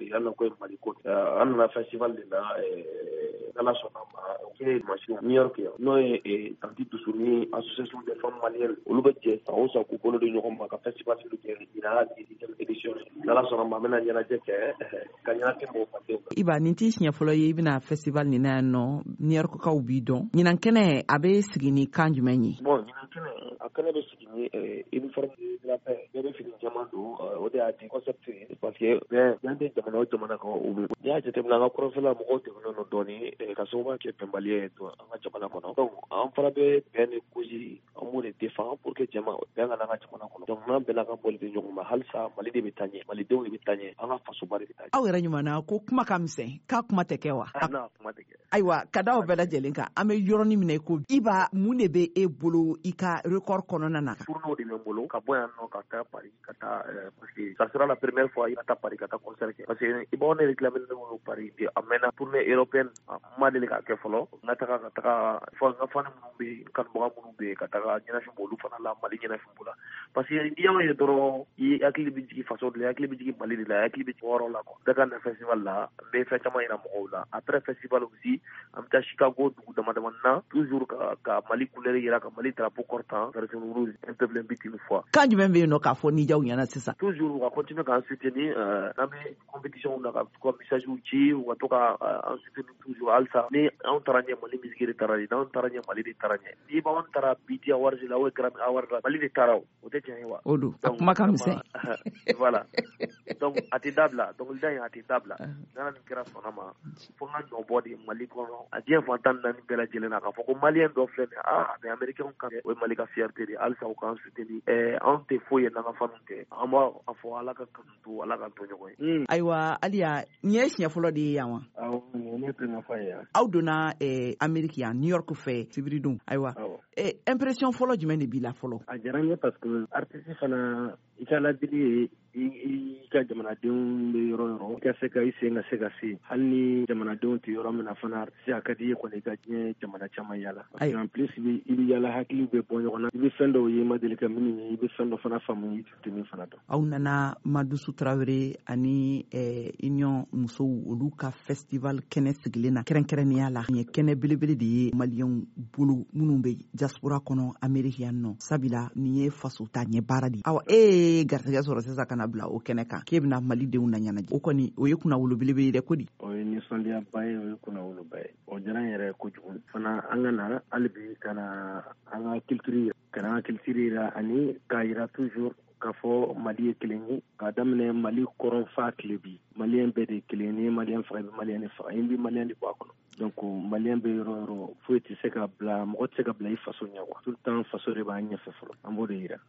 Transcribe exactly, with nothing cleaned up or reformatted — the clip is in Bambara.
yalla ko mali ko an na festival de la dans la zona qui est New York no e tanti tusuni association des femmes maliennes olu be je sa o sa ku bolo de ñoxom ka festival de ke ina édition dans la zona ma mena ñana je ke kanya ke mo paté iba ninti nya folo ye bina festival ni na no New York ka ubi don ñinan kene abe sigini kanjumenyi bon ñinan kene akene be sigini uniforme de la paix be fini jamando o de ati concept parce que ben yande jamana o jamana ko ubi ya je temna ka profela mo ko te no doni ka so ba ke pembalie to anga jamana ko no donc en frabe ben kuji amure défend pour que jama ben nga nga jamana ko donc na bela ka bol de nyuma halsa mali de bitanye mali de wi bitanye anga faso bari bitanye aw yɛrɛ ɲumana ko kuma ka misɛn k'a kuma tɛ kɛ wa na kuma tɛ kɛ ayiwa ka da o bɛɛ lajɛlen kan an bɛ yɔrɔnin minɛ ko iba mun de bɛ e bolo i ka record kɔnɔna na tourneau de bɛ n bolo ka bɔ yan nɔ ka taa Paris ka taa parce que ça sera la première fois i ka taa Paris ka taa concert kɛ parce que i b'aw ne réclamer ne bolo Paris bi a mɛnna tournée européenne ma deli k'a kɛ fɔlɔ n ka taga ka taga fɔ n ka fani minnu bɛ yen kanubaga minnu bɛ yen ka taga ɲɛnafin b'olu fana la Mali ɲɛnafin b'o la parce que n'i y'aw ye dɔrɔn i hakili bɛ jigin faso de la i hakili bɛ jigin Mali de la i hakili bɛ jigin yɔrɔ la quoi Dakar na festival la n bɛ fɛn caman yira mɔgɔw la après festival aussi an bɛ taa Chicago dugu dama dama na toujours ka ka Mali couleur yira ka Mali drapeau kɔrɔtan version rouge un peuple invité une fois kan jumɛn bɛ yen nɔ k'a fɔ ni jaw ɲɛna sisan toujours ka continuer k'an soutenir n'an bɛ compétition na ka ka message ci u ka to ka an soutenir toujours halisa ni anw taara ɲɛ Mali musique de taara ɲɛ n'anw taara ɲɛ Mali de taara ɲɛ n'i b'anw taara B T Awards la ou Grammy Awards la Mali de taara o tɛ tiɲɛ ye wa o don a kuma ka misɛn voilà donc a tɛ dabila dɔnkilida in a tɛ dabila n'ala nin kɛra sɔnna ma fo n ka ɲɔ bɔ de Mali kɔnɔ a diɲɛ fan tan ni naani bɛɛ lajɛlen na k'a fɔ ko maliyɛn dɔ filɛ nin ah mais américain kan o ye Mali ka fierté de halisa u k'an soutenir anw tɛ foyi ye n'an ka faniw tɛ an b'a fɔ ala ka kanu to ala ka to ɲɔgɔn ye ayiwa aliya nin ye siɲɛ fɔlɔ de ye yan wa awɔ nin ye première fois ye yan aw donna Amérique yan New York fɛ sibiridon ayiwa impression fɔlɔ jumɛn de b'i la fɔlɔ a diyara n ye parce que artiste fana i ka ladili ye i ka jamanadenw bɛ yɔrɔ yɔrɔ i ka se ka i sen ka se ka se hali ni jamanadenw tɛ yɔrɔ min na fana artiste a ka di i ye kɔni i ka diɲɛ jamana caman yala parce que en plus i bɛ yala hakili bɛ bɔ ɲɔgɔn na i bɛ fɛn dɔw ye i ma deli ka minnu ye i bɛ fɛn dɔ fana faamu i tɛ min fana dɔn aw nana Madusu Traoré ani Union musow olu ka festival kɛnɛ sigilen na kɛrɛnkɛrɛnnenya la nin ye kɛnɛ belebele de ye maliyɛnw bolo minnu bɛ diaspora kɔnɔ Amérique yan nɔ sabula nin ye faso ta ɲɛ baara de ye awa e ye garisɛgɛ sɔrɔ sisan ka na bila o kɛnɛ kan k'e bɛna malidenw na ɲɛnajɛ o kɔni o ye kunnawolo belebele ye dɛ ko di o ye nisɔndiyaba ye o ye kunnawoloba ye o diyara n yɛrɛ kojugu fana an ka na hali bi ka na an ka culture ka na an ka culture yira ani k'a yira toujours k'a fɔ Mali ye kelen ye k'a daminɛ Mali kɔrɔn fa tile bi maliyɛn bɛɛ de ye kelen ni ye maliyɛn faga i bɛ maliyɛn de faga i bɛ maliyɛn de bɔ a kɔnɔ donc maliyɛn bɛ yɔrɔ yɔrɔ foyi tɛ se ka bila mɔgɔ tɛ se ka bila i faso ɲɛ quoi tout le temps faso de b'a ɲɛfɛ fɔlɔ an b'o de yira